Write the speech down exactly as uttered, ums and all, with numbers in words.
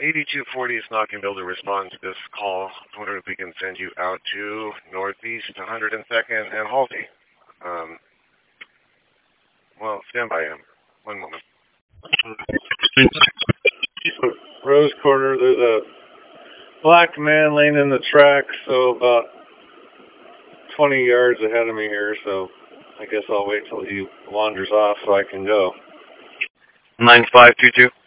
eighty-two forty is not going to be able to respond to this call. I wonder if we can send you out to Northeast one hundred second and Halsey. Um, well, stand by him. One moment. Rose Quarter, there's a black man laying in the tracks, so about twenty yards ahead of me here, so I guess I'll wait till he wanders off so I can go. nine five two two.